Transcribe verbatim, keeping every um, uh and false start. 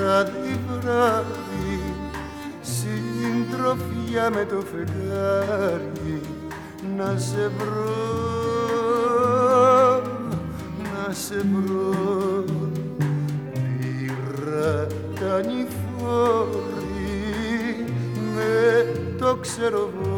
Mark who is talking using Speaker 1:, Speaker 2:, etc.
Speaker 1: βράδυ βράδυ συντροφιά με το φεγγάρι να σε βρω, να σε βρω. Πήρα τα νηφόρη με το ξέρω